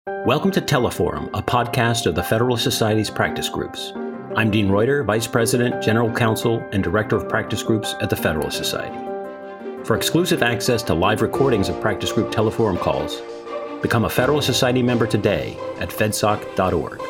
Welcome to Teleforum, a podcast of the Federalist Society's practice groups. I'm Dean Reuter, Vice President, General Counsel, and Director of Practice Groups at the Federalist Society. For exclusive access to live recordings of practice group Teleforum calls, become a Federalist Society member today at fedsoc.org.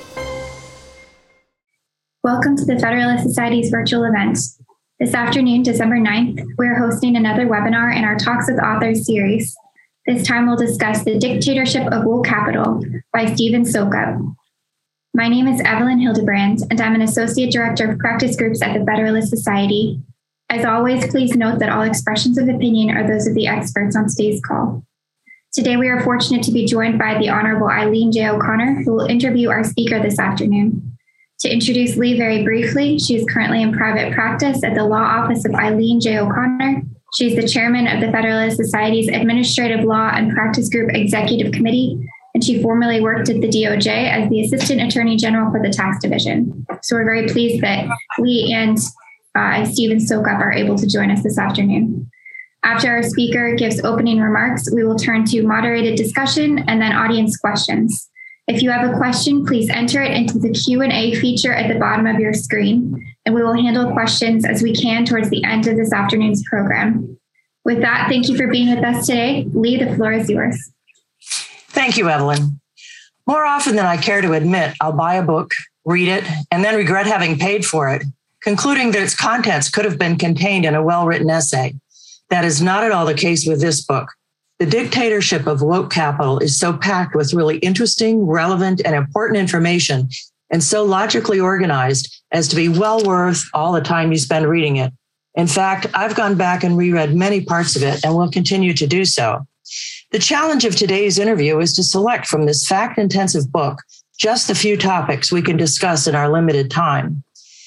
Welcome to the Federalist Society's virtual event. This afternoon, December 9th, we're hosting another webinar in our Talks with Authors series. This time we'll discuss The Dictatorship of Woke Capital by Stephen Soukup. My name is Evelyn Hildebrand, and I'm an Associate Director of Practice Groups at the Federalist Society. As always, please note that all expressions of opinion are those of the experts on today's call. Today, we are fortunate to be joined by the Honorable Eileen J. O'Connor, who will interview our speaker this afternoon. To introduce Lee very briefly, she is currently in private practice at the Law Office of Eileen J. O'Connor. She's the chairman of the Federalist Society's Administrative Law and Practice Group Executive Committee, and she formerly worked at the DOJ as the Assistant Attorney General for the Tax Division. So we're very pleased that Lee and Stephen Soukup are able to join us this afternoon. After our speaker gives opening remarks, we will turn to moderated discussion and then audience questions. If you have a question, please enter it into the Q&A feature at the bottom of your screen, and we will handle questions as we can towards the end of this afternoon's program. With that, thank you for being with us today. Lee, the floor is yours. Thank you, Evelyn. More often than I care to admit, I'll buy a book, read it, and then regret having paid for it, concluding that its contents could have been contained in a well-written essay. That is not at all the case with this book. The Dictatorship of Woke Capital is so packed with really interesting, relevant, and important information, and so logically organized as to be well worth all the time you spend reading it. In fact, I've gone back and reread many parts of it and will continue to do so. The challenge of today's interview is to select from this fact-intensive book just the few topics we can discuss in our limited time.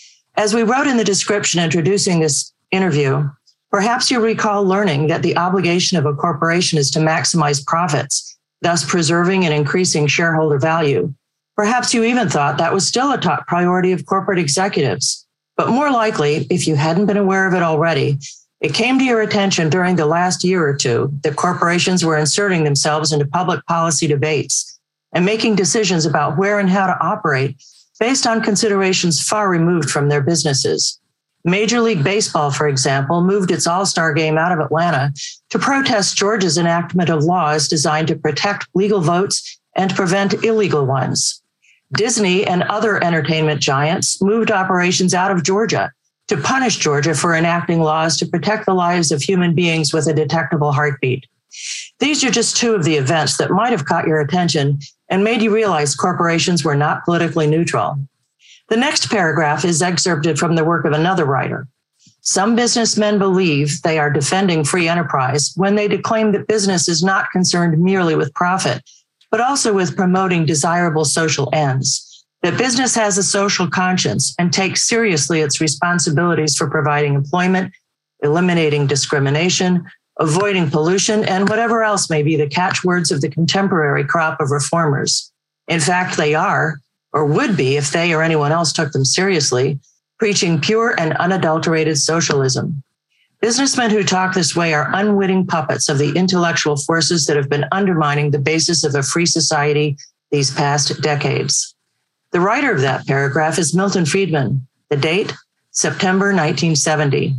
As we wrote in the description introducing this interview, perhaps you recall learning that the obligation of a corporation is to maximize profits, thus preserving and increasing shareholder value. Perhaps you even thought that was still a top priority of corporate executives. But more likely, if you hadn't been aware of it already, it came to your attention during the last year or two that corporations were inserting themselves into public policy debates and making decisions about where and how to operate based on considerations far removed from their businesses. Major League Baseball, for example, moved its All-Star game out of Atlanta to protest Georgia's enactment of laws designed to protect legal votes and prevent illegal ones. Disney and other entertainment giants moved operations out of Georgia to punish Georgia for enacting laws to protect the lives of human beings with a detectable heartbeat. These are just two of the events that might have caught your attention and made you realize corporations were not politically neutral. The next paragraph is excerpted from the work of another writer. Some businessmen believe they are defending free enterprise when they declaim that business is not concerned merely with profit, but also with promoting desirable social ends, that business has a social conscience and takes seriously its responsibilities for providing employment, eliminating discrimination, avoiding pollution, and whatever else may be the catchwords of the contemporary crop of reformers. In fact, they are, or would be if they or anyone else took them seriously, preaching pure and unadulterated socialism. Businessmen who talk this way are unwitting puppets of the intellectual forces that have been undermining the basis of a free society these past decades. The writer of that paragraph is Milton Friedman. The date, September 1970.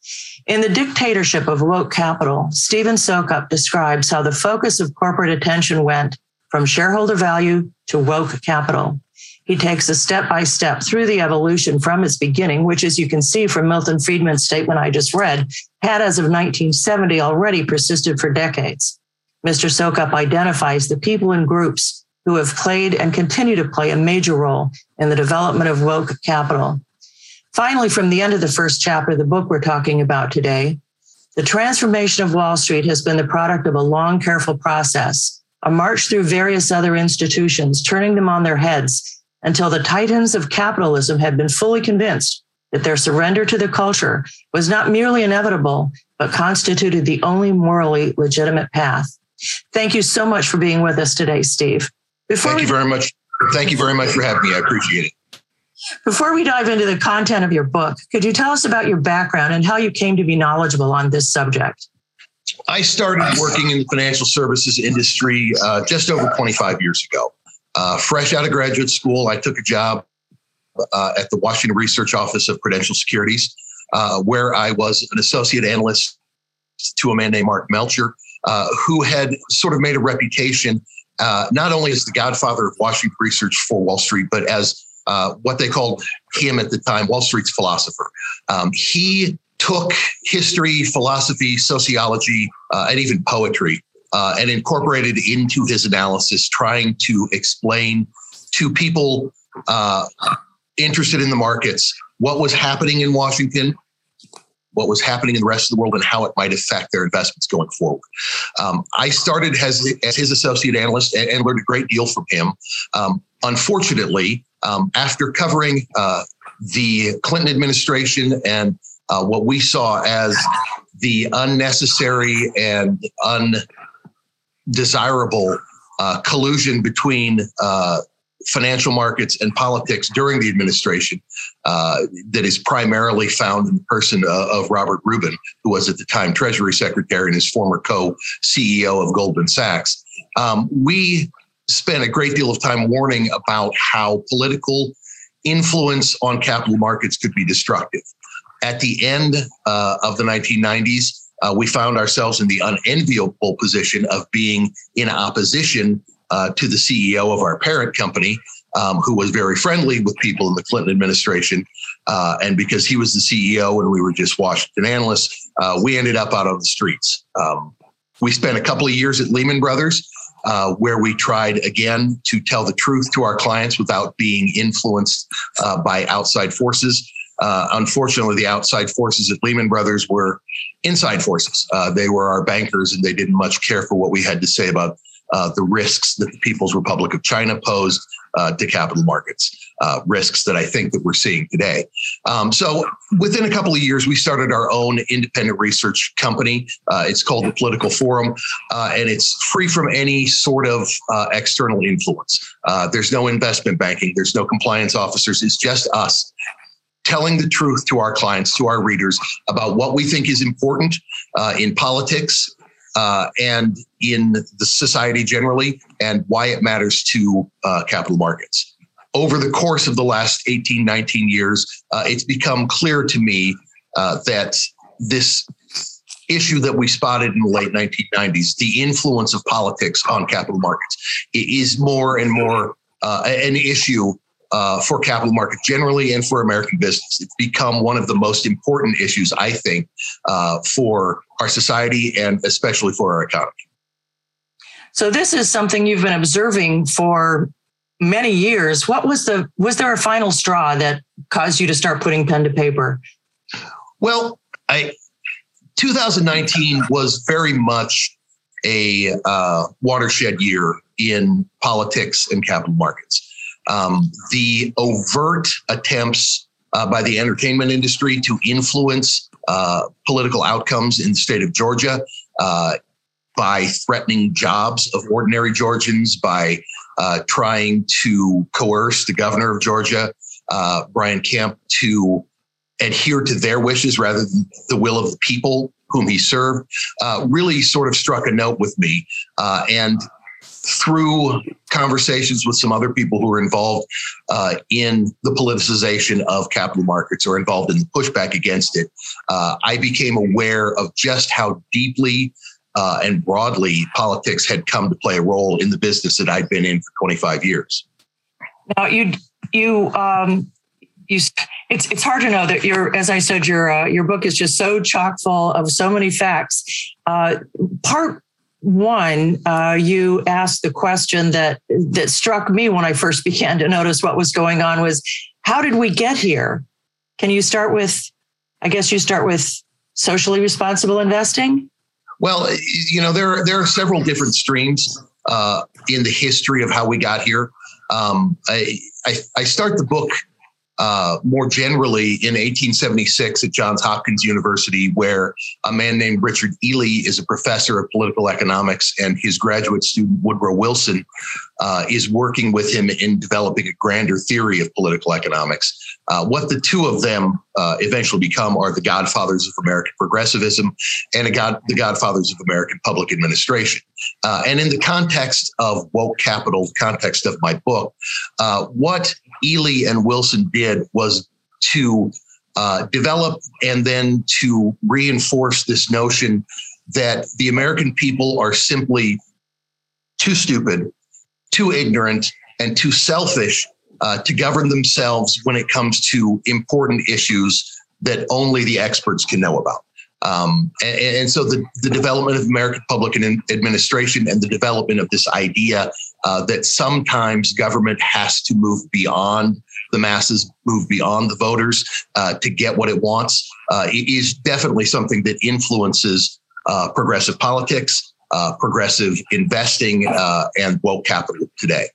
In The Dictatorship of Woke Capital, Stephen Soukup describes how the focus of corporate attention went from shareholder value to woke capital. He takes us step by step through the evolution from its beginning, which, as you can see from Milton Friedman's statement I just read, had as of 1970 already persisted for decades. Mr. Soukup identifies the people and groups who have played and continue to play a major role in the development of woke capital. Finally, from the end of the first chapter of the book we're talking about today, the transformation of Wall Street has been the product of a long, careful process, a march through various other institutions, turning them on their heads until the titans of capitalism had been fully convinced that their surrender to the culture was not merely inevitable, but constituted the only morally legitimate path. Thank you so much for being with us today, Steve. Thank you very much. Thank you very much for having me. I appreciate it. Before we dive into the content of your book, could you tell us about your background and how you came to be knowledgeable on this subject? I started working in the financial services industry just over 25 years ago. Fresh out of graduate school, I took a job at the Washington Research Office of Prudential Securities, where I was an associate analyst to a man named Mark Melcher, who had sort of made a reputation not only as the godfather of Washington research for Wall Street, but as what they called him at the time, Wall Street's philosopher. He took history, philosophy, sociology, and even poetry and incorporated into his analysis, trying to explain to people interested in the markets what was happening in Washington, what was happening in the rest of the world, and how it might affect their investments going forward. I started as his associate analyst and learned a great deal from him. Unfortunately, after covering the Clinton administration and what we saw as the unnecessary and undesirable collusion between financial markets and politics during the administration that is primarily found in the person of Robert Rubin, who was at the time Treasury Secretary and his former co-CEO of Goldman Sachs. We spent a great deal of time warning about how political influence on capital markets could be destructive. At the end of the 1990s, we found ourselves in the unenviable position of being in opposition to the CEO of our parent company, who was very friendly with people in the Clinton administration. And because he was the CEO and we were just Washington analysts, we ended up out on the streets. We spent a couple of years at Lehman Brothers, where we tried again to tell the truth to our clients without being influenced by outside forces. Unfortunately, the outside forces at Lehman Brothers were inside forces. They were our bankers, and they didn't much care for what we had to say about the risks that the People's Republic of China posed to capital markets, risks that I think that we're seeing today. So within a couple of years, we started our own independent research company. It's called the Political Forum, and it's free from any sort of external influence. There's no investment banking. There's no compliance officers. It's just us telling the truth to our clients, to our readers, about what we think is important in politics and in the society generally, and why it matters to capital markets. Over the course of the last 18, 19 years, it's become clear to me that this issue that we spotted in the late 1990s, the influence of politics on capital markets, is more and more an issue for capital markets generally and for American business. It's become one of the most important issues, I think, for our society and especially for our economy. So this is something you've been observing for many years. Was there a final straw that caused you to start putting pen to paper? Well, 2019 was very much a watershed year in politics and capital markets. The overt attempts by the entertainment industry to influence political outcomes in the state of Georgia by threatening jobs of ordinary Georgians, by trying to coerce the governor of Georgia, Brian Kemp, to adhere to their wishes rather than the will of the people whom he served, really sort of struck a note with me. And through conversations with some other people who were involved in the politicization of capital markets or involved in the pushback against it, I became aware of just how deeply and broadly politics had come to play a role in the business that I'd been in for 25 years. Now, it's hard to know that as I said, your book is just so chock full of so many facts. Part one, you asked the question that struck me when I first began to notice what was going on was, how did we get here? Can you start with, I guess you start with socially responsible investing? Well, there are several different streams in the history of how we got here. I start the book more generally in 1876 at Johns Hopkins University, where a man named Richard Ely is a professor of political economics, and his graduate student Woodrow Wilson is working with him in developing a grander theory of political economics. What the two of them eventually become are the godfathers of American progressivism and the godfathers of American public administration. And in the context of woke capital, the context of my book, what Ely and Wilson did was to develop and then to reinforce this notion that the American people are simply too stupid, too ignorant, and too selfish to govern themselves when it comes to important issues that only the experts can know about. And so the development of American public administration and the development of this idea that sometimes government has to move beyond the masses, move beyond the voters to get what it wants is definitely something that influences progressive politics, progressive investing, and woke capital today.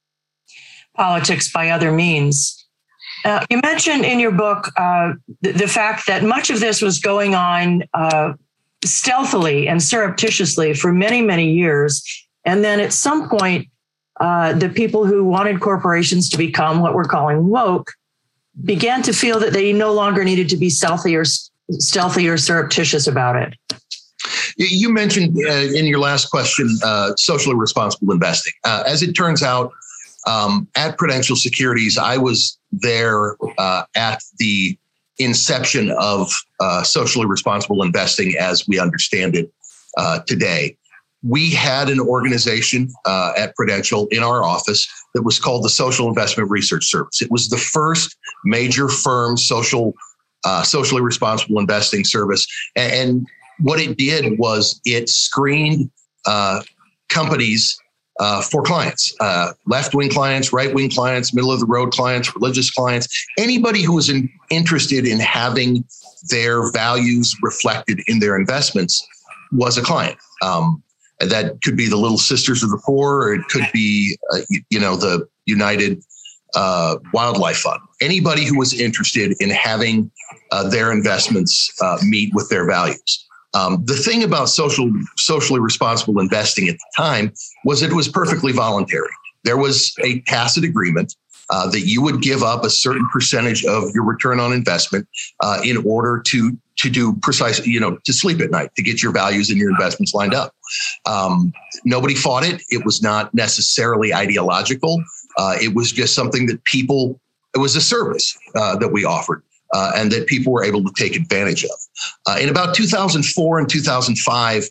Politics by other means. You mentioned in your book the fact that much of this was going on stealthily and surreptitiously for many, many years. And then at some point, the people who wanted corporations to become what we're calling woke began to feel that they no longer needed to be stealthy or surreptitious about it. You mentioned in your last question, socially responsible investing. As it turns out, at Prudential Securities, I was there at the inception of socially responsible investing as we understand it today. We had an organization at Prudential in our office that was called the Social Investment Research Service. It was the first major firm socially responsible investing service. And what it did was it screened companies for clients, left-wing clients, right-wing clients, middle-of-the-road clients, religious clients, anybody who was interested in having their values reflected in their investments was a client. That could be the Little Sisters of the Poor, or it could be, the United Wildlife Fund. Anybody who was interested in having their investments meet with their values. The thing about socially responsible investing at the time was it was perfectly voluntary. There was a tacit agreement that you would give up a certain percentage of your return on investment in order to do precisely, to sleep at night, to get your values and your investments lined up. Nobody fought it. It was not necessarily ideological. It was just something that it was a service that we offered. And that people were able to take advantage of. In about 2004 and 2005,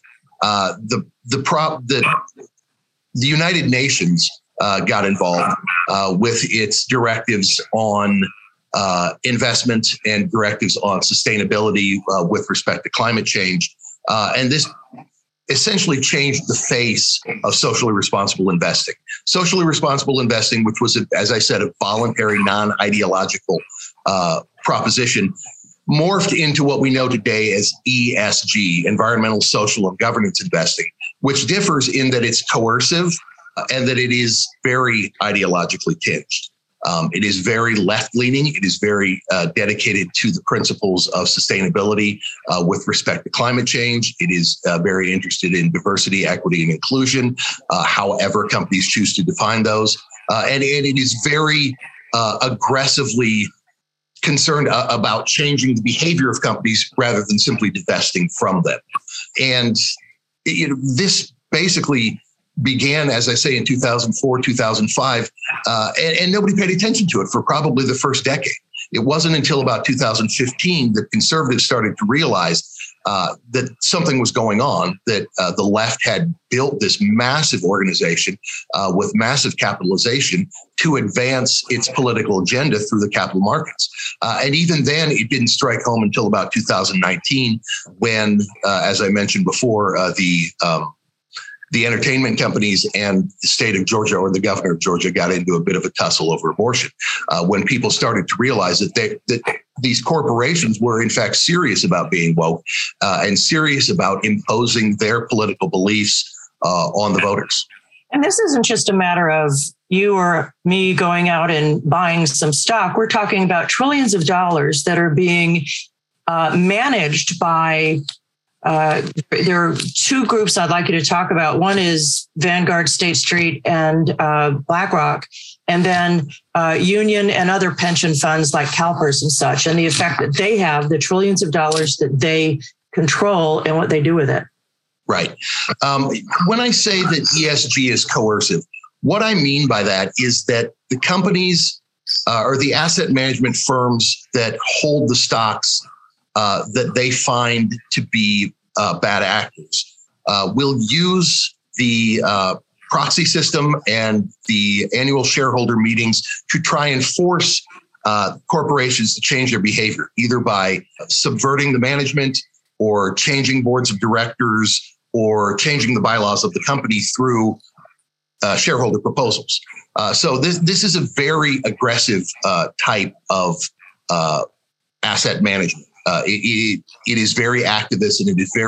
the United Nations got involved with its directives on investment and directives on sustainability with respect to climate change. And this essentially changed the face of socially responsible investing. Socially responsible investing, which was, as I said, a voluntary, non-ideological proposition, morphed into what we know today as ESG, environmental, social, and governance investing, which differs in that it's coercive and that it is very ideologically tinged. It is very left-leaning. It is very dedicated to the principles of sustainability with respect to climate change. It is very interested in diversity, equity, and inclusion, however companies choose to define those. And it is very aggressively concerned about changing the behavior of companies rather than simply divesting from them. And this basically began, as I say, in 2004, 2005, and nobody paid attention to it for probably the first decade. It wasn't until about 2015 that conservatives started to realize that something was going on, that the left had built this massive organization with massive capitalization to advance its political agenda through the capital markets. And even then, it didn't strike home until about 2019 when, as I mentioned before, the entertainment companies and the state of Georgia, or the governor of Georgia, got into a bit of a tussle over abortion. When people started to realize that these corporations were in fact serious about being woke and serious about imposing their political beliefs on the voters. And this isn't just a matter of you or me going out and buying some stock. We're talking about trillions of dollars that are being managed by, there are two groups I'd like you to talk about. One is Vanguard, State Street, and BlackRock, and then Union and other pension funds like CalPERS and such, and the effect that they have, the trillions of dollars that they control and what they do with it. Right. When I say that ESG is coercive, what I mean by that is that the companies or the asset management firms that hold the stocks that they find to be bad actors will use the proxy system and the annual shareholder meetings to try and force corporations to change their behavior, either by subverting the management or changing boards of directors or changing the bylaws of the company through shareholder proposals. So this is a very aggressive type of asset management. It is very activist, and it is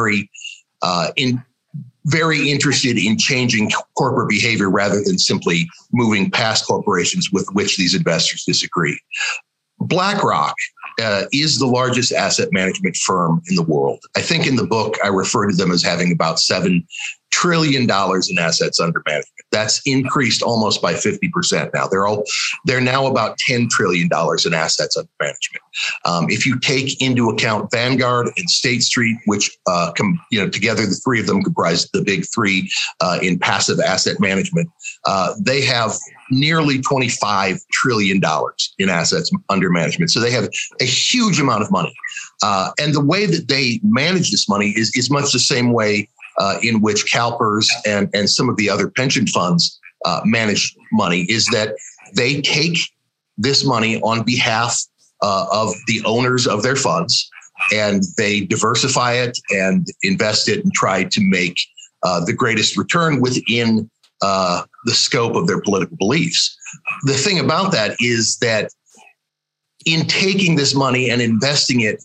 very interested in changing corporate behavior rather than simply moving past corporations with which these investors disagree. BlackRock is the largest asset management firm in the world. I think in the book, I refer to them as having about $7 trillion in assets under management. That's increased almost by 50% now. They're now about $10 trillion in assets under management. If you take into account Vanguard and State Street, which together the three of them comprise the big three in passive asset management, they have nearly $25 trillion in assets under management. So they have a huge amount of money. And the way that they manage this money is much the same way in which CalPERS and some of the other pension funds manage money, is that they take this money on behalf of the owners of their funds, and they diversify it and invest it and try to make the greatest return within the scope of their political beliefs. The thing about that is that in taking this money and investing it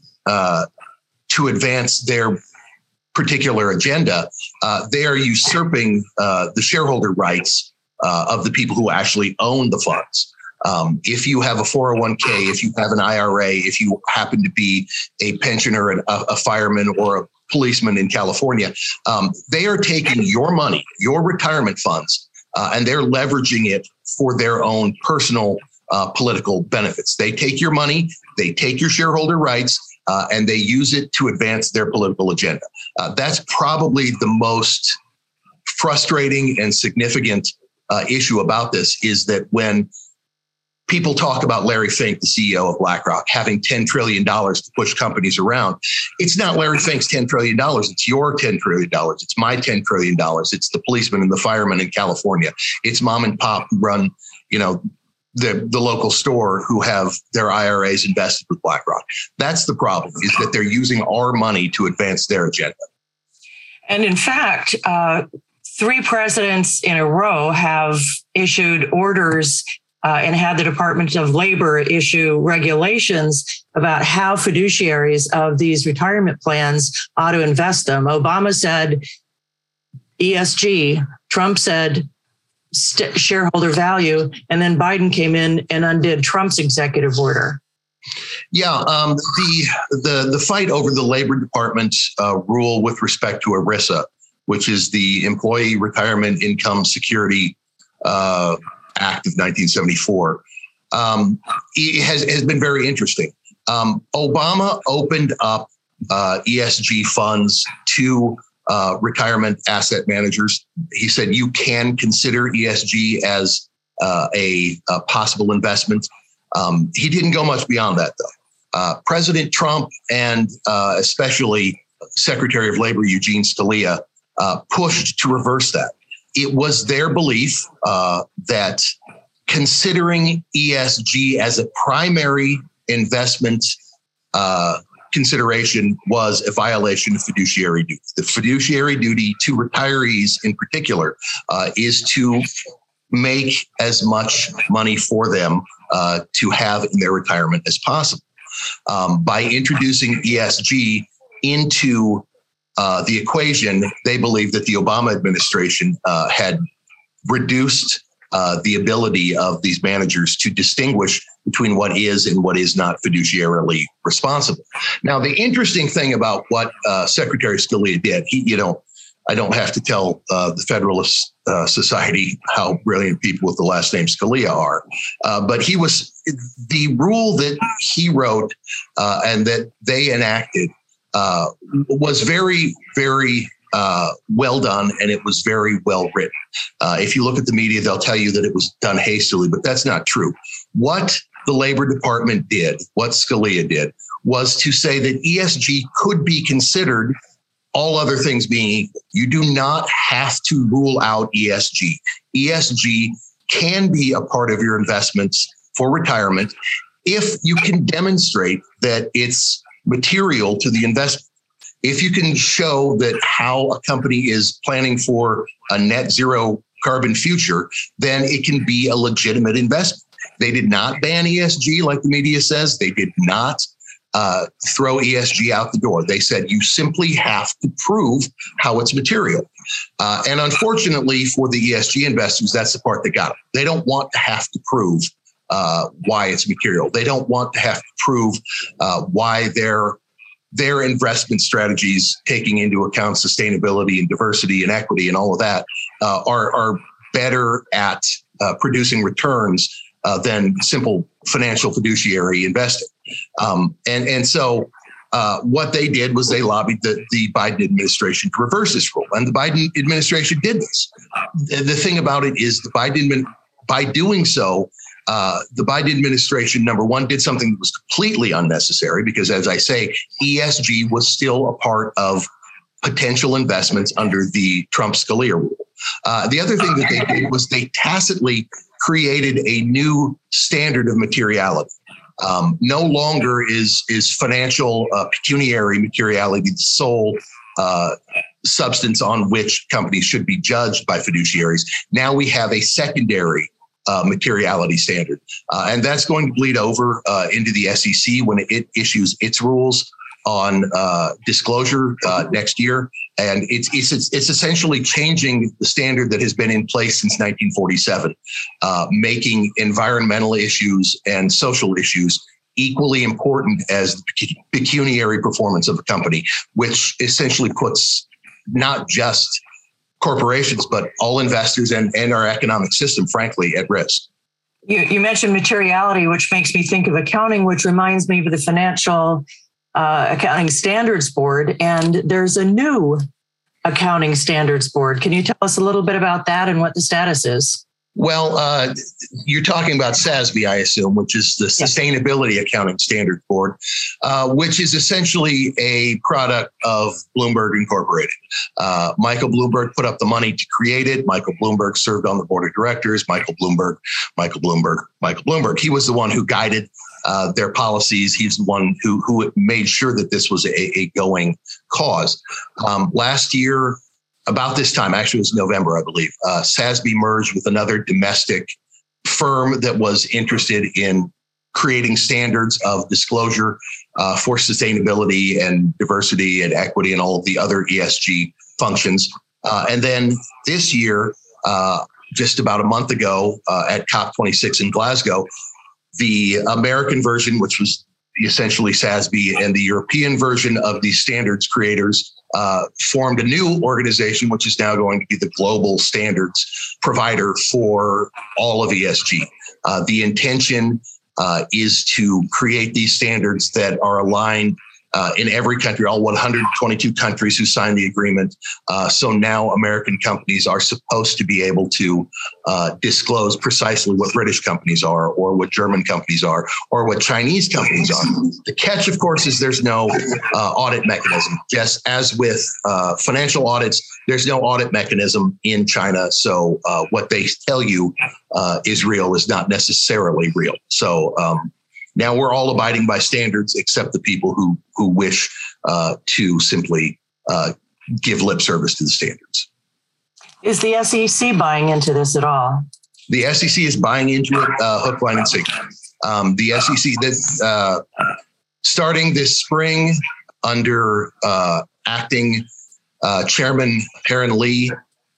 to advance their particular agenda, they are usurping the shareholder rights of the people who actually own the funds. If you have a 401k, if you have an IRA, if you happen to be a pensioner, a fireman, or a policeman in California, they are taking your money, your retirement funds, and they're leveraging it for their own personal political benefits. They take your money, they take your shareholder rights, and they use it to advance their political agenda. That's probably the most frustrating and significant issue about this, is that when people talk about Larry Fink, the CEO of BlackRock, having $10 trillion to push companies around, it's not Larry Fink's $10 trillion. It's your $10 trillion. It's my $10 trillion. It's the policemen and the firemen in California. It's mom and pop who run, the local store who have their IRAs invested with BlackRock. That's the problem, is that they're using our money to advance their agenda. And in fact, 3 presidents in a row have issued orders and had the Department of Labor issue regulations about how fiduciaries of these retirement plans ought to invest them. Obama said ESG, Trump said shareholder value, and then Biden came in and undid Trump's executive order. Yeah, the fight over the Labor Department's rule with respect to ERISA, which is the Employee Retirement Income Security Act of 1974, it has been very interesting. Obama opened up ESG funds to retirement asset managers. He said you can consider ESG as a possible investment. He didn't go much beyond that, though. President Trump and especially Secretary of Labor Eugene Scalia pushed to reverse that. It was their belief that considering ESG as a primary investment consideration was a violation of fiduciary duty. The fiduciary duty to retirees in particular is to make as much money for them to have in their retirement as possible. By introducing ESG into the equation, they believe that the Obama administration had reduced the ability of these managers to distinguish between what is and what is not fiduciarily responsible. Now, the interesting thing about what Secretary Scalia did, I don't have to tell the Federalist Society how brilliant people with the last name Scalia are, but the rule that he wrote and that they enacted was very, very well done, and it was very well written. If you look at the media, they'll tell you that it was done hastily, but that's not true. What the Labor Department did, what Scalia did, was to say that ESG could be considered, all other things being equal. You do not have to rule out ESG. ESG can be a part of your investments for retirement if you can demonstrate that it's material to the investment. If you can show that how a company is planning for a net zero carbon future, then it can be a legitimate investment. They did not ban ESG like the media says. They did not throw ESG out the door. They said you simply have to prove how it's material. And unfortunately for the ESG investors, that's the part that got them. They don't want to have to prove why it's material. They don't want to have to prove why their investment strategies, taking into account sustainability and diversity and equity and all of that, are better at producing returns than simple financial fiduciary investing. So what they did was they lobbied the Biden administration to reverse this rule. And the Biden administration did this. The thing about it is by doing so, the Biden administration, number one, did something that was completely unnecessary because, as I say, ESG was still a part of potential investments under the Trump-Scalia rule. The other thing that they did was they tacitly created a new standard of materiality. No longer is financial pecuniary materiality the sole substance on which companies should be judged by fiduciaries. Now we have a secondary materiality standard. And that's going to bleed over into the SEC when it issues its rules on disclosure next year. And it's essentially changing the standard that has been in place since 1947, making environmental issues and social issues equally important as the pecuniary performance of a company, which essentially puts not just corporations, but all investors and our economic system, frankly, at risk. You mentioned materiality, which makes me think of accounting, which reminds me of the Financial Accounting Standards Board. And there's a new Accounting Standards Board. Can you tell us a little bit about that and what the status is? Well, you're talking about SASB, I assume, which is the Sustainability Accounting Standards Board, which is essentially a product of Bloomberg Incorporated. Michael Bloomberg put up the money to create it. Michael Bloomberg served on the board of directors. Michael Bloomberg. He was the one who guided their policies. He's the one who made sure that this was a going cause. Last year, about this time, actually it was November, I believe, SASB merged with another domestic firm that was interested in creating standards of disclosure for sustainability and diversity and equity and all of the other ESG functions. And then this year, just about a month ago at COP26 in Glasgow, the American version, which was essentially SASB, and the European version of these standards creators formed a new organization, which is now going to be the global standards provider for all of ESG. The intention is to create these standards that are aligned in every country, all 122 countries who signed the agreement. So now American companies are supposed to be able to disclose precisely what British companies are, or what German companies are, or what Chinese companies are. The catch, of course, is there's no audit mechanism. Just as with financial audits, there's no audit mechanism in China. So what they tell you is real is not necessarily real. So now we're all abiding by standards, except the people who wish to simply give lip service to the standards. Is the SEC buying into this at all? The SEC is buying into it, hook, line, and sinker. The SEC, that starting this spring under acting Chairman Perrin Lee,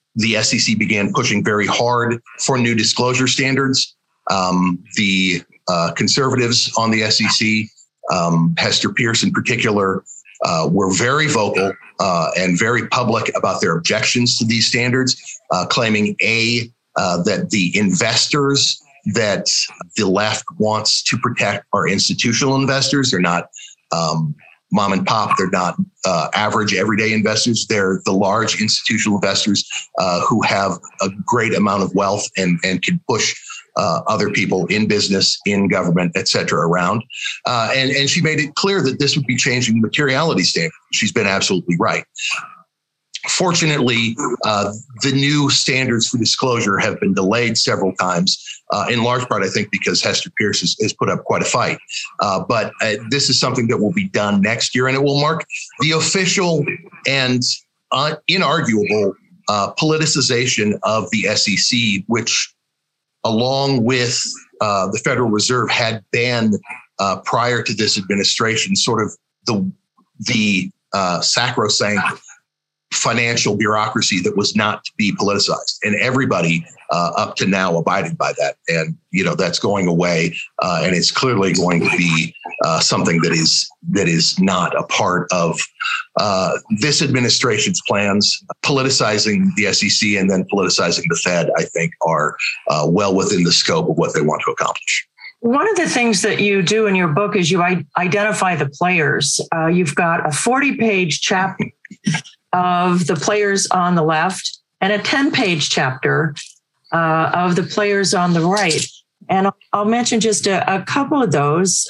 the SEC began pushing very hard for new disclosure standards. The conservatives on the SEC, Hester Peirce in particular, were very vocal and very public about their objections to these standards, claiming that the investors that the left wants to protect are institutional investors. They're not mom and pop. They're not average everyday investors. They're the large institutional investors who have a great amount of wealth and can push other people in business, in government, et cetera, around. And she made it clear that this would be changing the materiality standard. She's been absolutely right. Fortunately, the new standards for disclosure have been delayed several times, in large part, I think, because Hester Peirce has put up quite a fight. But this is something that will be done next year, and it will mark the official and inarguable politicization of the SEC, which, along with the Federal Reserve, had been prior to this administration sort of the sacrosanct financial bureaucracy that was not to be politicized, and everybody up to now abided by that. And that's going away, and it's clearly going to be something that is not a part of this administration's plans. Politicizing the SEC and then politicizing the Fed, I think, are well within the scope of what they want to accomplish. One of the things that you do in your book is you identify the players. You've got a 40-page chapter of the players on the left and a 10-page chapter of the players on the right. And I'll mention just a couple of those.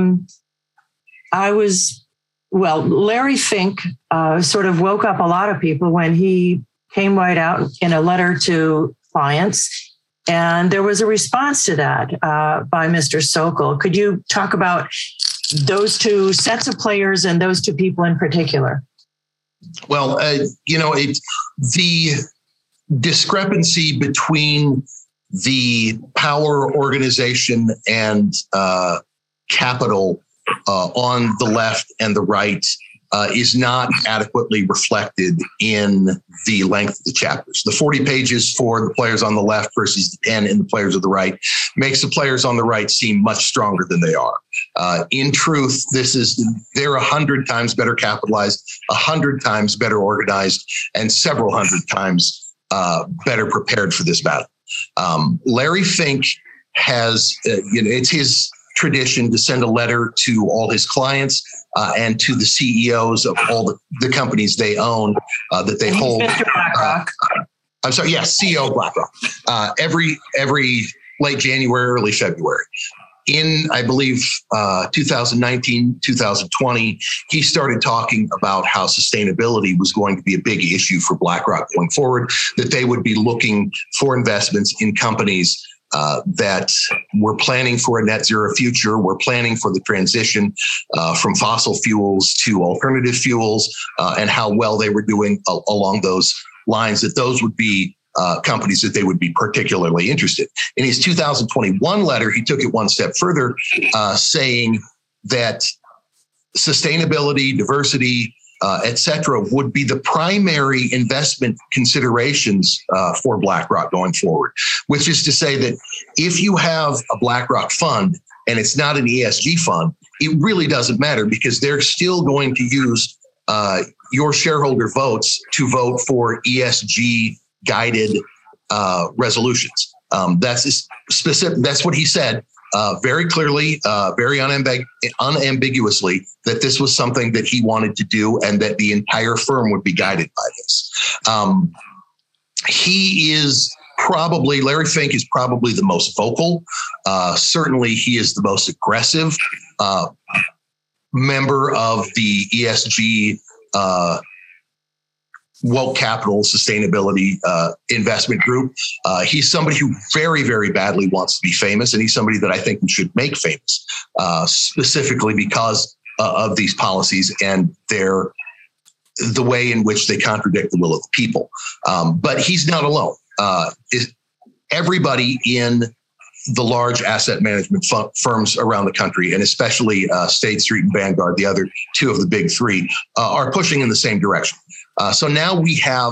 Larry Fink sort of woke up a lot of people when he came right out in a letter to clients. And there was a response to that by Mr. Sokol. Could you talk about those two sets of players and those two people in particular? Well, the discrepancy between the power organization and capital on the left and the right is not adequately reflected in the length of the chapters. The 40 pages for the players on the left versus the 10 in the players of the right makes the players on the right seem much stronger than they are. In truth, they're 100 times better capitalized, 100 times better organized, and several hundred times better prepared for this battle. Larry Fink has, it's his tradition to send a letter to all his clients and to the CEOs of all the companies they own that they hold. Mr. BlackRock. I'm sorry, yes, CEO of BlackRock. Every late January, early February. In, I believe, 2019, 2020, he started talking about how sustainability was going to be a big issue for BlackRock going forward, that they would be looking for investments in companies that were planning for a net zero future, were planning for the transition from fossil fuels to alternative fuels, and how well they were doing along those lines, that those would be companies that they would be particularly interested. In his 2021 letter, he took it one step further, saying that sustainability, diversity, et cetera, would be the primary investment considerations for BlackRock going forward, which is to say that if you have a BlackRock fund and it's not an ESG fund, it really doesn't matter because they're still going to use your shareholder votes to vote for ESG guided resolutions. That's specific. That's what he said very clearly, very unambiguously, that this was something that he wanted to do and that the entire firm would be guided by this. Larry Fink is probably the most vocal. Certainly he is the most aggressive member of the ESG woke capital sustainability investment group. He's somebody who very, very badly wants to be famous, and he's somebody that I think we should make famous, specifically because of these policies and the way in which they contradict the will of the people. But he's not alone. Everybody in the large asset management firms around the country, and especially State Street and Vanguard, the other two of the big three, are pushing in the same direction. So now we have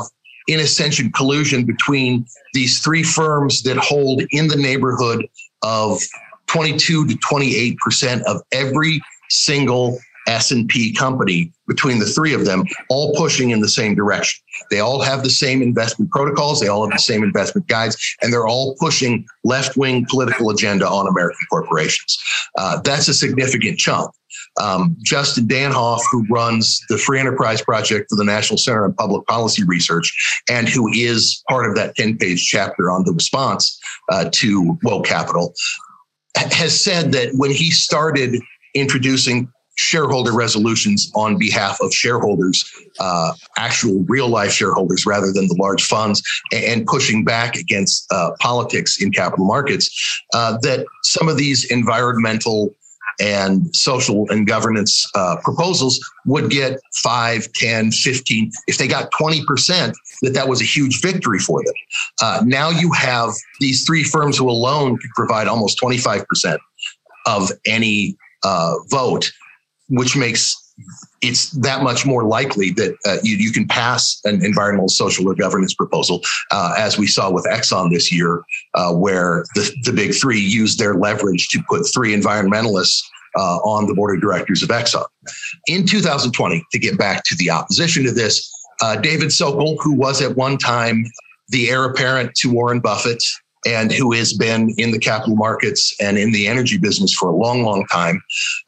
in essential collusion between these three firms that hold in the neighborhood of 22 to 28% of every single S&P company between the three of them, all pushing in the same direction. They all have the same investment protocols. They all have the same investment guides, and they're all pushing left-wing political agenda on American corporations. That's a significant chunk. Justin Danhoff, who runs the Free Enterprise Project for the National Center on Public Policy Research, and who is part of that 10-page chapter on the response to woke capital, has said that when he started introducing shareholder resolutions on behalf of shareholders, actual real life shareholders rather than the large funds, and pushing back against politics in capital markets, that some of these environmental and social and governance proposals would get 5, 10, 15. If they got 20%, that was a huge victory for them. Now you have these three firms who alone could provide almost 25% of any vote, which makes it's that much more likely that you can pass an environmental, social, or governance proposal, as we saw with Exxon this year, where the big three used their leverage to put three environmentalists on the board of directors of Exxon. In 2020, to get back to the opposition to this, David Sokol, who was at one time the heir apparent to Warren Buffett, and who has been in the capital markets and in the energy business for a long, long time,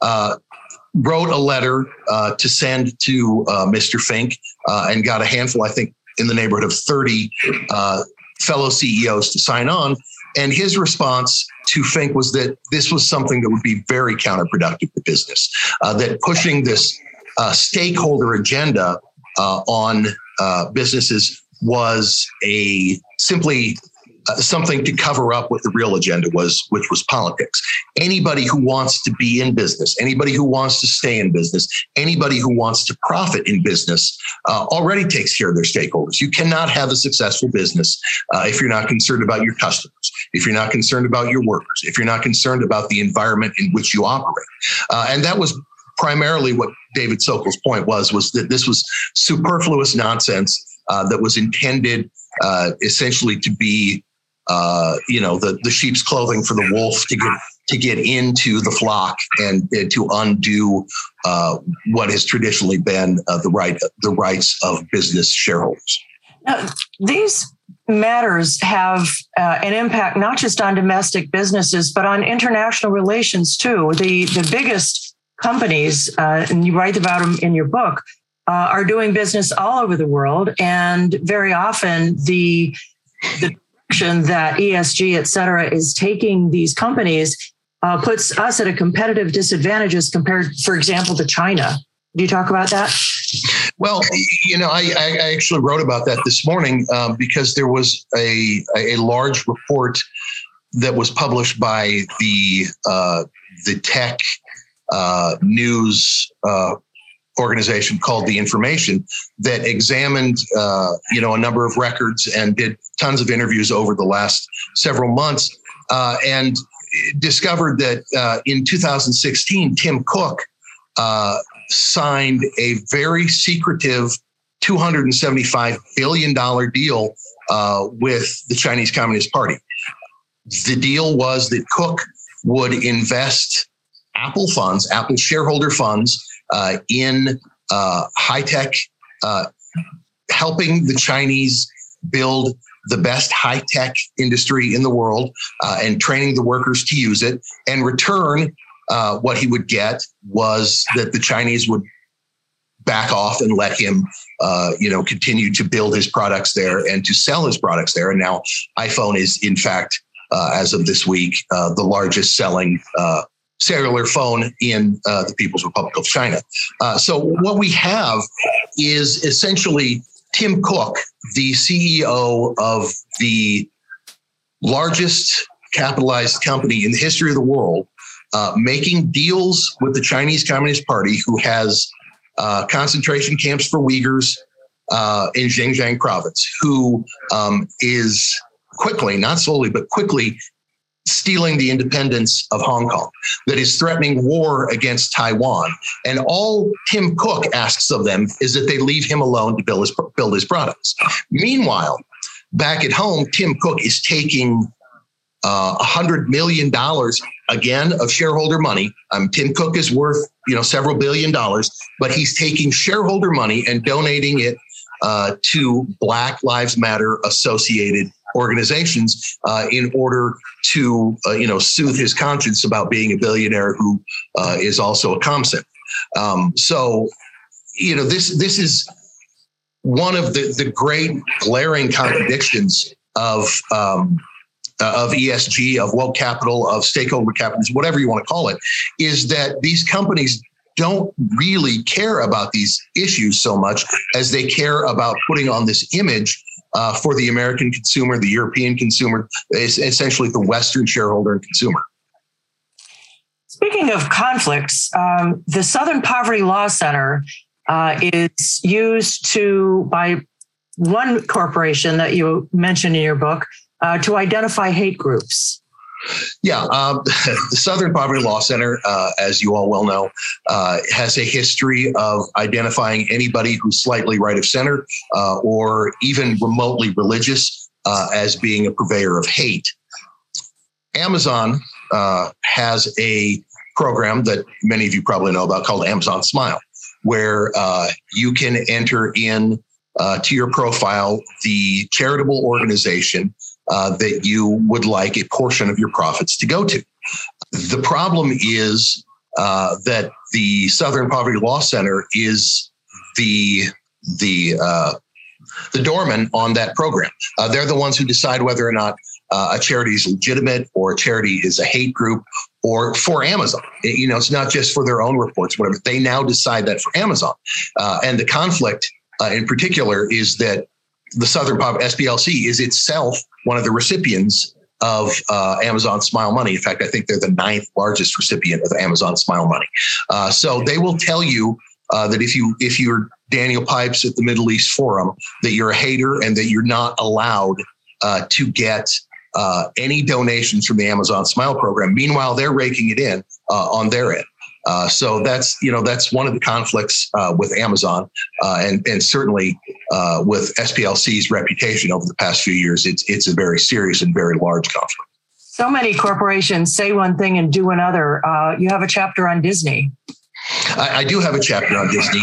wrote a letter to send to Mr. Fink and got a handful, I think, in the neighborhood of 30 fellow CEOs to sign on. And his response to Fink was that this was something that would be very counterproductive to business, that pushing this stakeholder agenda on businesses was simply something to cover up what the real agenda was, which was politics. Anybody who wants to be in business, anybody who wants to stay in business, anybody who wants to profit in business already takes care of their stakeholders. You cannot have a successful business if you're not concerned about your customers, if you're not concerned about your workers, if you're not concerned about the environment in which you operate. And that was primarily what David Sokol's point was that this was superfluous nonsense that was intended essentially to be the sheep's clothing for the wolf to get into the flock and to undo what has traditionally been the rights of business shareholders. Now, these matters have an impact not just on domestic businesses, but on international relations too. The biggest companies, and you write about them in your book, are doing business all over the world, and very often the that ESG, et cetera, is taking these companies puts us at a competitive disadvantage as compared, for example, to China. Do you talk about that? Well, I actually wrote about that this morning because there was a large report that was published by the tech news organization called The Information that examined, a number of records and did tons of interviews over the last several months, and discovered that in 2016, Tim Cook signed a very secretive $275 billion deal with the Chinese Communist Party. The deal was that Cook would invest Apple shareholder funds, in high-tech, helping the Chinese build the best high-tech industry in the world and training the workers to use it. And return, what he would get was that the Chinese would back off and let him, continue to build his products there and to sell his products there. And now iPhone is, in fact, as of this week, the largest selling cellular phone in the People's Republic of China. So what we have is essentially Tim Cook, the CEO of the largest capitalized company in the history of the world, making deals with the Chinese Communist Party, who has concentration camps for Uyghurs in Xinjiang province, who is quickly, not slowly, but quickly stealing the independence of Hong Kong, that is threatening war against Taiwan. And all Tim Cook asks of them is that they leave him alone to build his products. Meanwhile, back at home, Tim Cook is taking $100 million again of shareholder money. Tim Cook is worth several $billion, but he's taking shareholder money and donating it to Black Lives Matter associated organizations in order to soothe his conscience about being a billionaire who is also a commsec. So this is one of the great glaring contradictions of ESG, of woke capital, of stakeholder capitalism, whatever you want to call it, is that these companies don't really care about these issues so much as they care about putting on this image for the American consumer, the European consumer, essentially the Western shareholder and consumer. Speaking of conflicts, the Southern Poverty Law Center is used by one corporation that you mentioned in your book to identify hate groups. Yeah, the Southern Poverty Law Center, as you all well know, has a history of identifying anybody who's slightly right of center or even remotely religious as being a purveyor of hate. Amazon has a program that many of you probably know about called Amazon Smile, where you can enter in to your profile the charitable organization that you would like a portion of your profits to go to. The problem is that the Southern Poverty Law Center is the doorman on that program. They're the ones who decide whether or not a charity is legitimate or a charity is a hate group, or for Amazon. It's not just for their own reports, whatever. They now decide that for Amazon. And the conflict in particular is that the Southern Poverty SPLC is itself one of the recipients of Amazon Smile money. In fact, I think they're the 9th largest recipient of Amazon Smile money. So they will tell you that if you're Daniel Pipes at the Middle East Forum, that you're a hater and that you're not allowed to get any donations from the Amazon Smile program. Meanwhile, they're raking it in on their end. So that's one of the conflicts with Amazon and certainly with SPLC's reputation over the past few years. It's a very serious and very large conflict. So many corporations say one thing and do another. You have a chapter on Disney. I do have a chapter on Disney.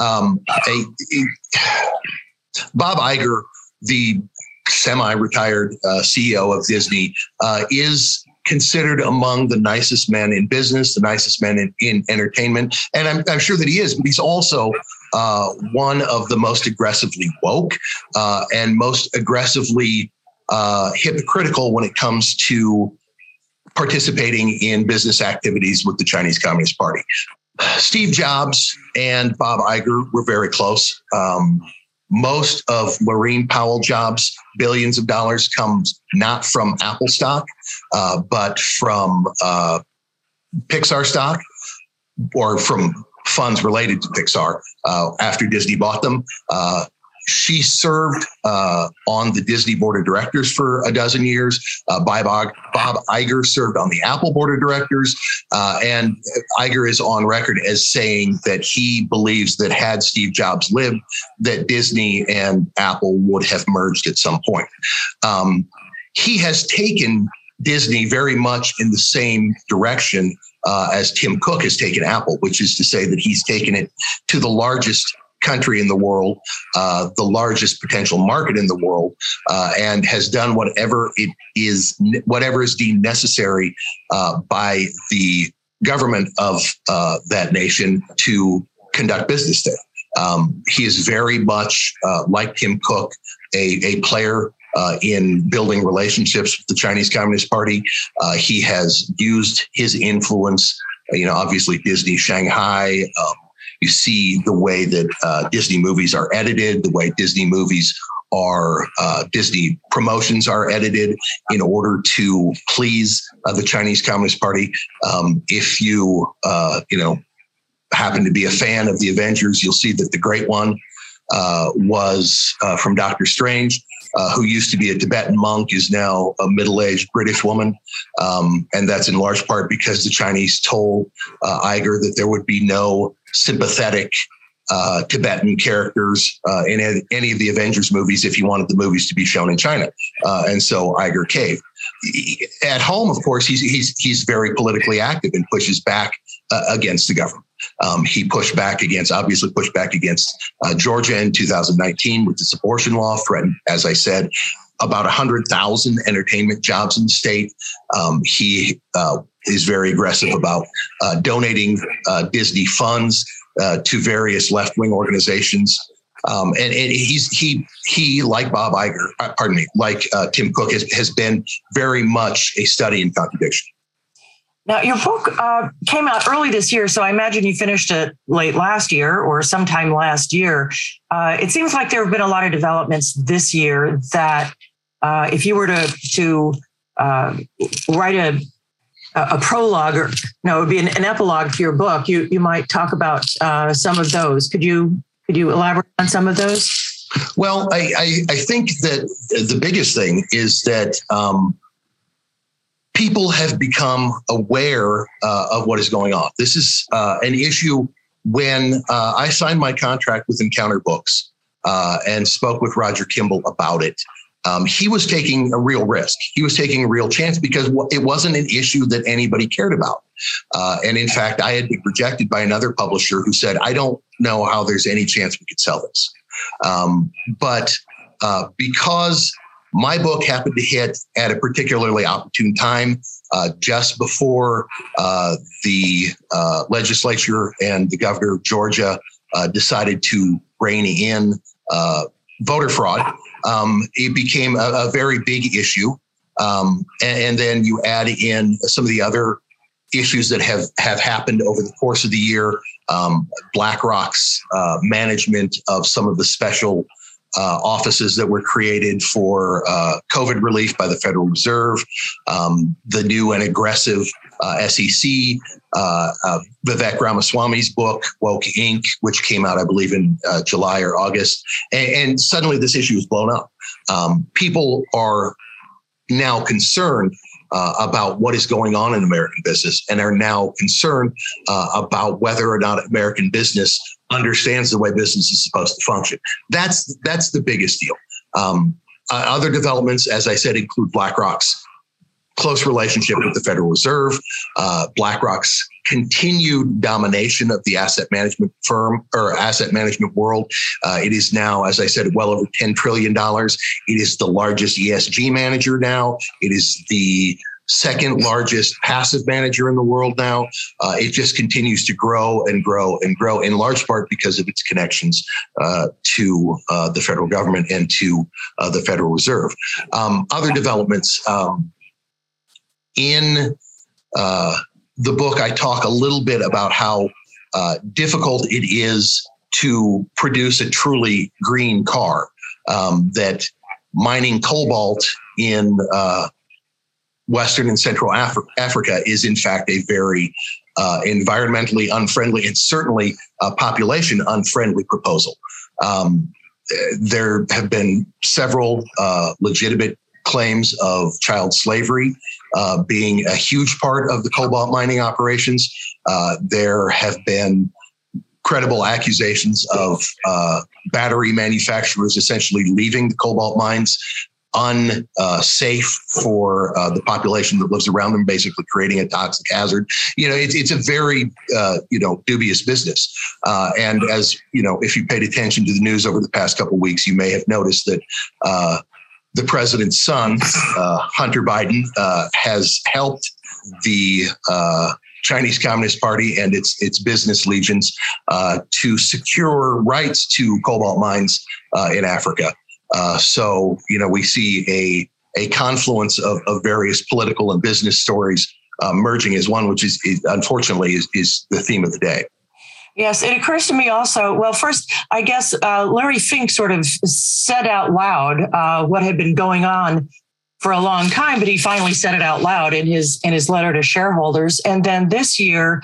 Bob Iger, the semi-retired CEO of Disney, is considered among the nicest men in business, the nicest men in entertainment. And I'm sure that he is, but he's also one of the most aggressively woke and most aggressively hypocritical when it comes to participating in business activities with the Chinese Communist Party. Steve Jobs and Bob Iger were very close. Most of Maureen Powell Jobs' billions of dollars comes not from Apple stock, but from Pixar stock or from funds related to Pixar after Disney bought them. She served on the Disney board of directors for a dozen years. Bob Iger served on the Apple board of directors. And Iger is on record as saying that he believes that had Steve Jobs lived, that Disney and Apple would have merged at some point. He has taken Disney very much in the same direction as Tim Cook has taken Apple, which is to say that he's taken it to the largest country in the world, the largest potential market in the world, and has done whatever is deemed necessary by the government of that nation to conduct business there. He is very much like Tim Cook, a player in building relationships with the Chinese Communist Party. He has used his influence, obviously Disney Shanghai. You see the way that Disney movies are edited, the way Disney movies are, Disney promotions are edited in order to please the Chinese Communist Party. If you, happen to be a fan of the Avengers, you'll see that the Great One was from Dr. Strange, who used to be a Tibetan monk, is now a middle-aged British woman. And that's in large part because the Chinese told Iger that there would be no sympathetic Tibetan characters in any of the Avengers movies if he wanted the movies to be shown in China. And so Iger caved. At home, of course, he's very politically active and pushes back against the government. He obviously pushed back against Georgia in 2019 with this abortion law, threatened, as I said, about 100,000 entertainment jobs in the state. He is very aggressive about donating Disney funds to various left-wing organizations. And he, like Bob Iger, like Tim Cook, has been very much a study in contradiction. Now, your book came out early this year, so I imagine you finished it late last year or sometime last year. It seems like there have been a lot of developments this year that if you were to write a prologue, or no, it would be an epilogue to your book, you might talk about some of those. Could you elaborate on some of those? Well, I think that the biggest thing is that people have become aware of what is going on. This is an issue. When I signed my contract with Encounter Books and spoke with Roger Kimball about it, he was taking a real risk. He was taking a real chance because it wasn't an issue that anybody cared about. And in fact, I had been rejected by another publisher who said, I don't know how there's any chance we could sell this. But because my book happened to hit at a particularly opportune time, just before the legislature and the governor of Georgia decided to rein in voter fraud. It became a very big issue. And then you add in some of the other issues that have happened over the course of the year. BlackRock's management of some of the special offices that were created for COVID relief by the Federal Reserve, the new and aggressive SEC, Vivek Ramaswamy's book, Woke Inc., which came out, I believe, in July or August. And suddenly this issue is blown up. People are now concerned about what is going on in American business and are now concerned about whether or not American business understands the way business is supposed to function. That's the biggest deal. Other developments, as I said, include BlackRock's close relationship with the Federal Reserve, BlackRock's continued domination of the asset management firm or asset management world. It is now, as I said, well over $10 trillion. It is the largest ESG manager now. It is the second largest passive manager in the world now. It just continues to grow and grow and grow, in large part because of its connections to the federal government and to the Federal Reserve. Other developments in the book, I talk a little bit about how difficult it is to produce a truly green car, that mining cobalt in Western and Central Africa is in fact a very environmentally unfriendly and certainly population unfriendly proposal. There have been several legitimate claims of child slavery being a huge part of the cobalt mining operations. There have been credible accusations of battery manufacturers essentially leaving the cobalt mines unsafe for the population that lives around them, basically creating a toxic hazard. It's a very, dubious business. And as you know, if you paid attention to the news over the past couple of weeks, you may have noticed that the president's son, Hunter Biden, has helped the Chinese Communist Party and its business legions to secure rights to cobalt mines in Africa. So we see a confluence of various political and business stories merging as one, which is unfortunately is the theme of the day. Yes, it occurs to me also, well, first, I guess Larry Fink sort of said out loud what had been going on for a long time, but he finally said it out loud in his letter to shareholders. And then this year,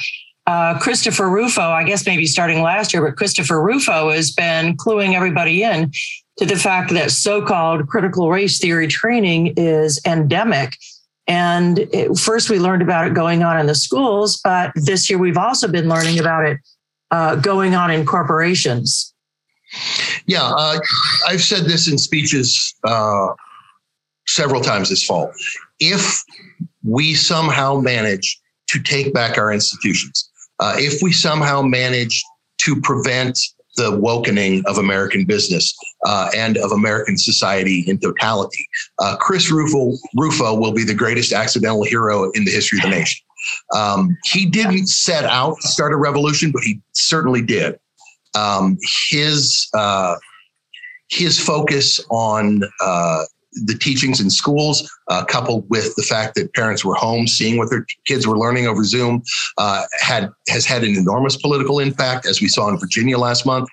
Christopher Rufo, I guess maybe starting last year, but Christopher Rufo has been cluing everybody in to the fact that so-called critical race theory training is endemic. And first we learned about it going on in the schools, but this year we've also been learning about it going on in corporations. Yeah, I've said this in speeches several times this fall. If we somehow manage to take back our institutions, if we somehow manage to prevent the wokening of American business and of American society in totality, Chris Rufo will be the greatest accidental hero in the history of the nation. He didn't set out to start a revolution, but he certainly did. His focus on the teachings in schools, coupled with the fact that parents were home seeing what their kids were learning over Zoom, has had an enormous political impact, as we saw in Virginia last month.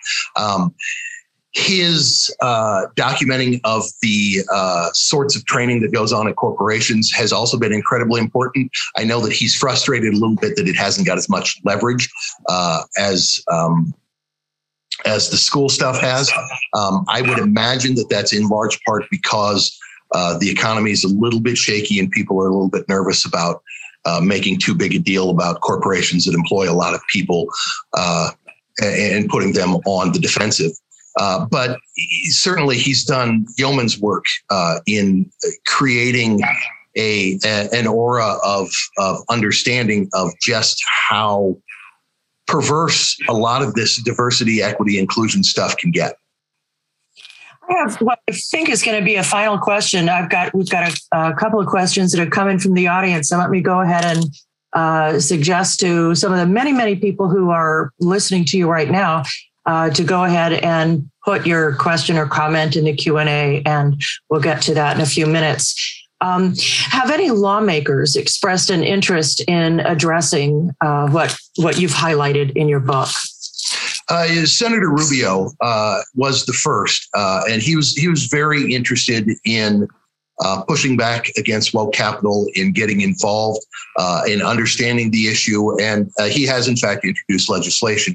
His documenting of the sorts of training that goes on at corporations has also been incredibly important. I know that he's frustrated a little bit that it hasn't got as much leverage as the school stuff has. I would imagine that that's in large part because the economy is a little bit shaky and people are a little bit nervous about making too big a deal about corporations that employ a lot of people and putting them on the defensive. But certainly he's done yeoman's work in creating an aura of understanding of just how perverse a lot of this diversity, equity, inclusion stuff can get. I have what I think is going to be a final question. We've got a couple of questions that have come in from the audience. So let me go ahead and suggest to some of the many, many people who are listening to you right now to go ahead and put your question or comment in the Q&A, and we'll get to that in a few minutes. Have any lawmakers expressed an interest in addressing what you've highlighted in your book? Senator Rubio was the first, and he was very interested in pushing back against woke capital, in getting involved, in understanding the issue, and he has in fact introduced legislation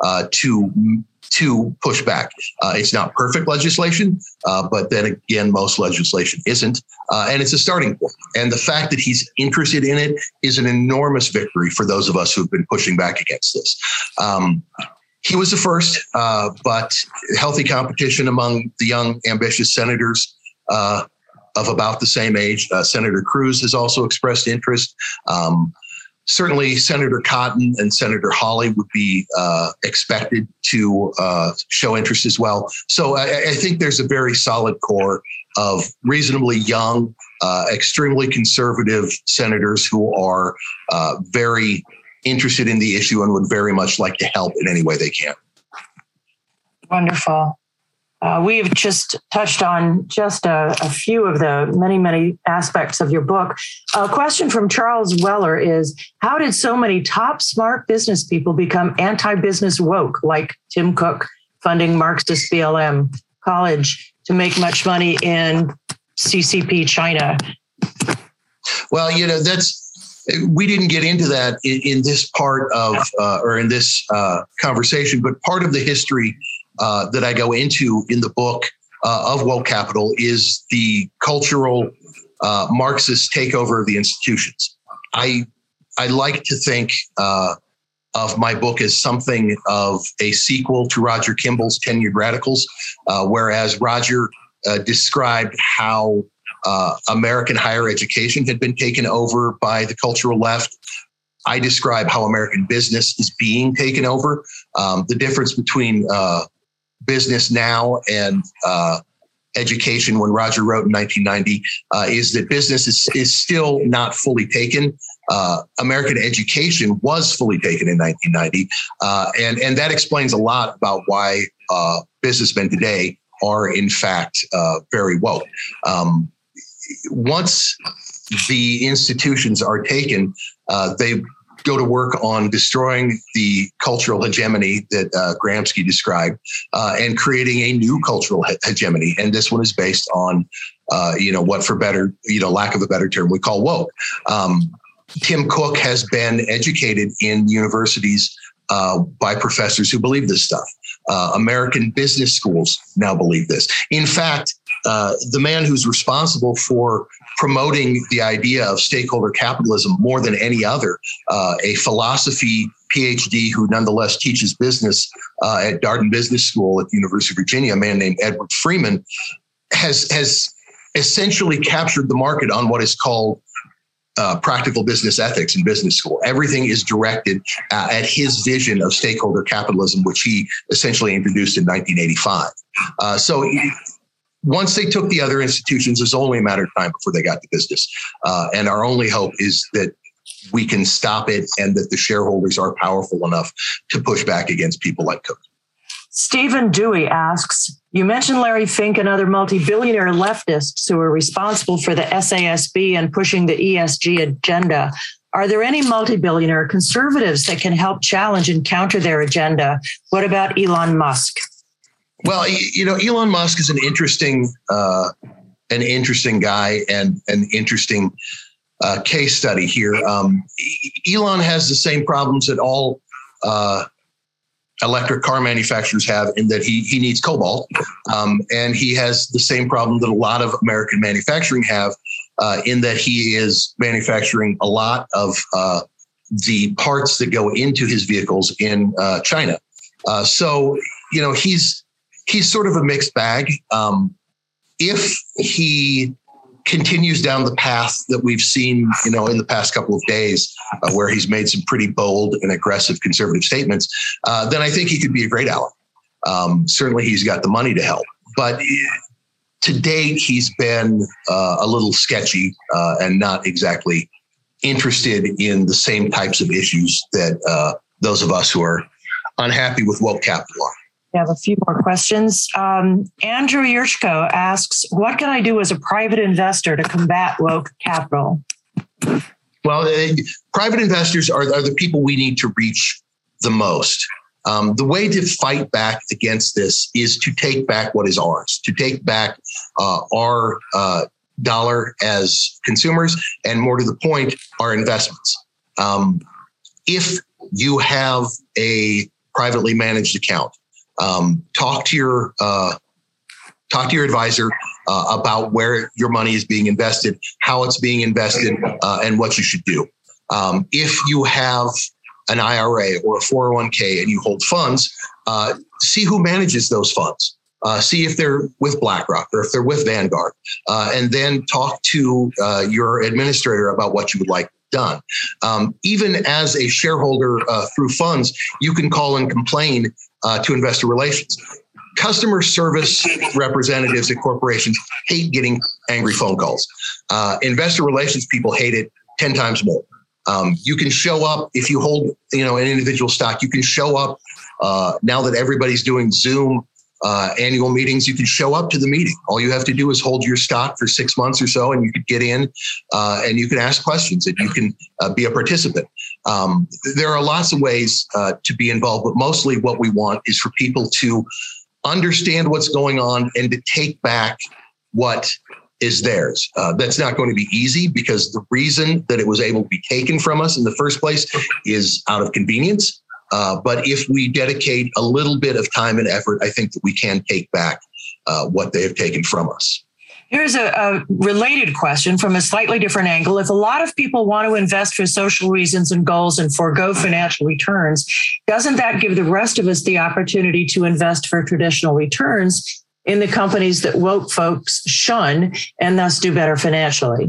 to push back. It's not perfect legislation, but then again, most legislation isn't. And it's a starting point. And the fact that he's interested in it is an enormous victory for those of us who've been pushing back against this. He was the first, but healthy competition among the young, ambitious senators of about the same age. Senator Cruz has also expressed interest. Certainly, Senator Cotton and Senator Hawley would be expected to show interest as well. So I think there's a very solid core of reasonably young, extremely conservative senators who are very interested in the issue and would very much like to help in any way they can. Wonderful. We've just touched on just a few of the many, many aspects of your book. A question from Charles Weller is, how did so many top smart business people become anti-business woke, like Tim Cook funding Marxist BLM College to make much money in CCP China? Well, we didn't get into that in this part of, or in this conversation, but part of the history that I go into in the book of woke capital is the cultural Marxist takeover of the institutions. I like to think of my book as something of a sequel to Roger Kimball's Tenured Radicals, whereas Roger described how American higher education had been taken over by the cultural left. I describe how American business is being taken over. The difference between business now and education when Roger wrote in 1990 is that business is still not fully taken. American education was fully taken in 1990. And that explains a lot about why businessmen today are in fact very woke. Once the institutions are taken, they go to work on destroying the cultural hegemony that Gramsci described and creating a new cultural hegemony. And this one is based on, what for better, lack of a better term, we call woke. Tim Cook has been educated in universities by professors who believe this stuff. American business schools now believe this. In fact, the man who's responsible for promoting the idea of stakeholder capitalism more than any other, a philosophy PhD who nonetheless teaches business at Darden Business School at the University of Virginia, a man named Edward Freeman, has essentially captured the market on what is called practical business ethics in business school. Everything is directed at his vision of stakeholder capitalism, which he essentially introduced in 1985. So once they took the other institutions, it was only a matter of time before they got to business. And our only hope is that we can stop it and that the shareholders are powerful enough to push back against people like Cook. Stephen Dewey asks, you mentioned Larry Fink and other multi-billionaire leftists who are responsible for the SASB and pushing the ESG agenda. Are there any multi-billionaire conservatives that can help challenge and counter their agenda? What about Elon Musk? Well, Elon Musk is an interesting guy and an interesting case study here. Elon has the same problems that all electric car manufacturers have, in that he needs cobalt, and he has the same problem that a lot of American manufacturing have, in that he is manufacturing a lot of the parts that go into his vehicles in China. So he's sort of a mixed bag. If he continues down the path that we've seen, in the past couple of days, where he's made some pretty bold and aggressive conservative statements, then I think he could be a great ally. Certainly he's got the money to help, but to date, he's been a little sketchy and not exactly interested in the same types of issues that those of us who are unhappy with woke capital are. We have a few more questions. Andrew Yershko asks, what can I do as a private investor to combat woke capital? Well, private investors are the people we need to reach the most. The way to fight back against this is to take back what is ours, to take back our dollar as consumers, and more to the point, our investments. If you have a privately managed account, talk to your advisor about where your money is being invested, how it's being invested, and what you should do. If you have an IRA or a 401k and you hold funds, see who manages those funds. See if they're with BlackRock or if they're with Vanguard, and then talk to your administrator about what you would like done. Even as a shareholder through funds, you can call and complain to investor relations. Customer service representatives at corporations hate getting angry phone calls. Investor relations people hate it 10 times more. You can show up if you hold, an individual stock. You can show up now that everybody's doing Zoom annual meetings. You can show up to the meeting. All you have to do is hold your stock for 6 months or so, and you could get in and you can ask questions and you can be a participant. There are lots of ways to be involved, but mostly what we want is for people to understand what's going on and to take back what is theirs. That's not going to be easy, because the reason that it was able to be taken from us in the first place is out of convenience. But if we dedicate a little bit of time and effort, I think that we can take back what they have taken from us. Here's a related question from a slightly different angle. If a lot of people want to invest for social reasons and goals and forego financial returns, doesn't that give the rest of us the opportunity to invest for traditional returns in the companies that woke folks shun and thus do better financially?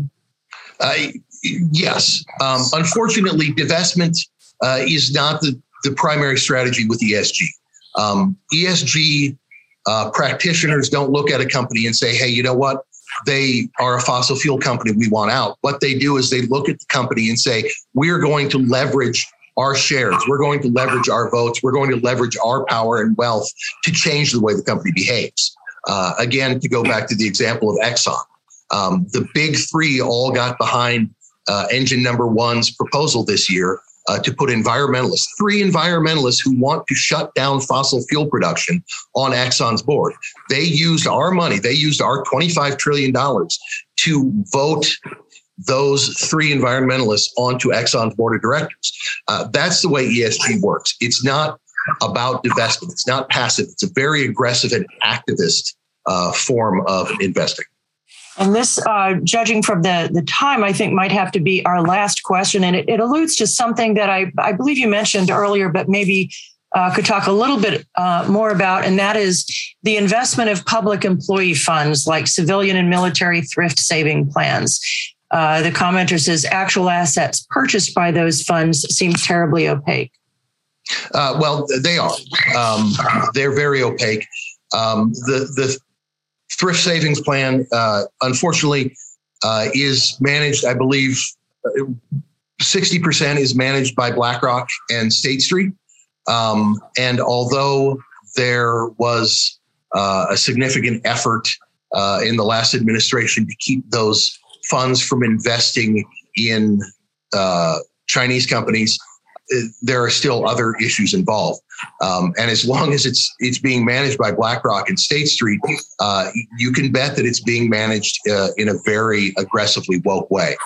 Yes. Unfortunately, divestment is not the primary strategy with ESG. ESG practitioners don't look at a company and say, hey, you know what? They are a fossil fuel company. We want out. What they do is they look at the company and say, we're going to leverage our shares. We're going to leverage our votes. We're going to leverage our power and wealth to change the way the company behaves. Again, to go back to the example of Exxon, the big three all got behind engine number one's proposal this year to put three environmentalists who want to shut down fossil fuel production on Exxon's board. They used our money. They used our $25 trillion to vote those 3 environmentalists onto Exxon's board of directors. That's the way ESG works. It's not about divestment. It's not passive. It's a very aggressive and activist form of investing. And this, judging from the time, I think might have to be our last question. And it alludes to something that I believe you mentioned earlier, but maybe could talk a little bit more about, and that is the investment of public employee funds like civilian and military thrift saving plans. The commenter says actual assets purchased by those funds seem terribly opaque. Well, they are. They're very opaque. The thrift savings plan, unfortunately, is managed, I believe, 60% is managed by BlackRock and State Street. And although there was a significant effort in the last administration to keep those funds from investing in Chinese companies, there are still other issues involved. And as long as it's being managed by BlackRock and State Street, you can bet that it's being managed in a very aggressively woke way.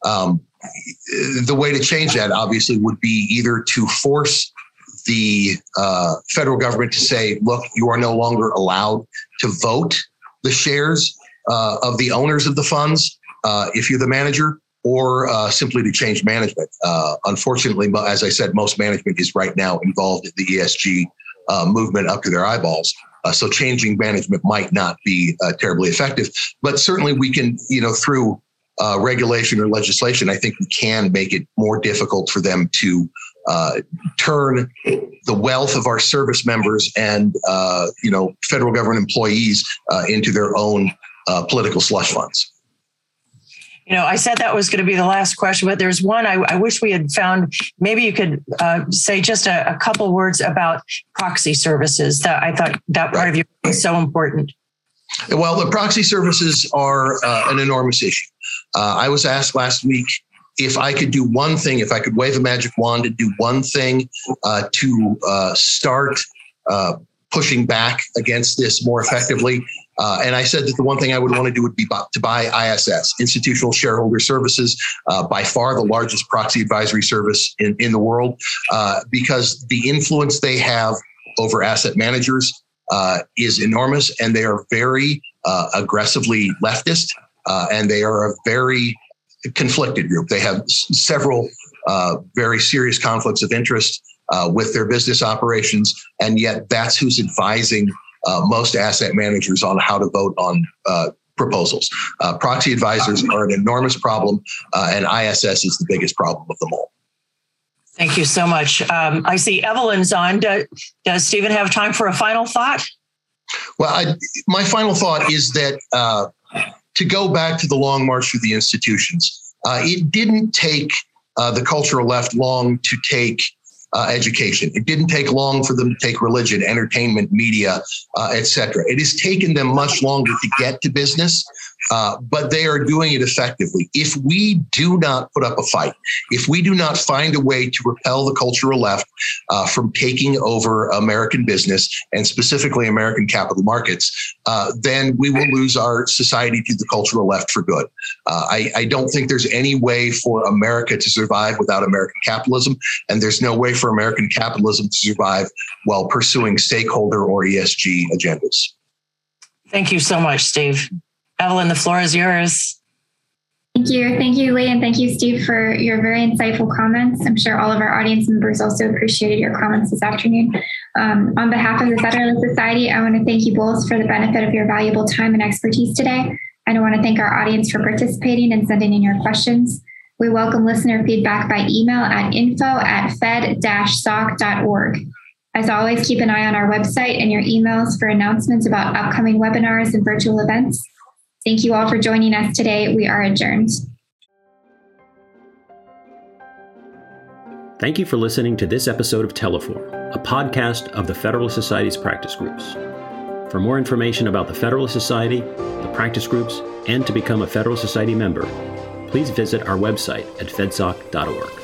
The way to change that, obviously, would be either to force the federal government to say, look, you are no longer allowed to vote the shares of the owners of the funds if you're the manager, or simply to change management. Unfortunately, as I said, most management is right now involved in the ESG movement up to their eyeballs. So changing management might not be terribly effective, but certainly we can, through regulation or legislation, I think we can make it more difficult for them to turn the wealth of our service members and, federal government employees into their own political slush funds. I said that was going to be the last question, but there's one I wish we had found. Maybe you could say just a couple words about proxy services. That I thought that part of you was so important. Well, the proxy services are an enormous issue. I was asked last week if I could do one thing, if I could wave a magic wand and do one thing to start pushing back against this more effectively. And I said that the one thing I would want to do would be to buy ISS, Institutional Shareholder Services, by far the largest proxy advisory service in the world, because the influence they have over asset managers is enormous, and they are very aggressively leftist, and they are a very conflicted group. They have several very serious conflicts of interest with their business operations, and yet that's who's advising most asset managers on how to vote on proposals. Proxy advisors are an enormous problem, and ISS is the biggest problem of them all. Thank you so much. I see Evelyn's on. Does Stephen have time for a final thought? Well, my final thought is that to go back to the long march through the institutions, it didn't take the cultural left long to take education. It didn't take long for them to take religion, entertainment, media, et cetera. It has taken them much longer to get to business, but they are doing it effectively. If we do not put up a fight, if we do not find a way to repel the cultural left from taking over American business and specifically American capital markets, then we will lose our society to the cultural left for good. I don't think there's any way for America to survive without American capitalism, and there's no way for American capitalism to survive while pursuing stakeholder or ESG agendas. Thank you so much, Steve. Evelyn, the floor is yours. Thank you. Thank you, Lee, and thank you, Steve, for your very insightful comments. I'm sure all of our audience members also appreciated your comments this afternoon. On behalf of the Federalist Society, I want to thank you both for the benefit of your valuable time and expertise today. And I want to thank our audience for participating and sending in your questions. We welcome listener feedback by email at info@fed-soc.org. As always, keep an eye on our website and your emails for announcements about upcoming webinars and virtual events. Thank you all for joining us today. We are adjourned. Thank you for listening to this episode of Teleforum, a podcast of the Federalist Society's practice groups. For more information about the Federalist Society, the practice groups, and to become a Federalist Society member, please visit our website at fedsoc.org.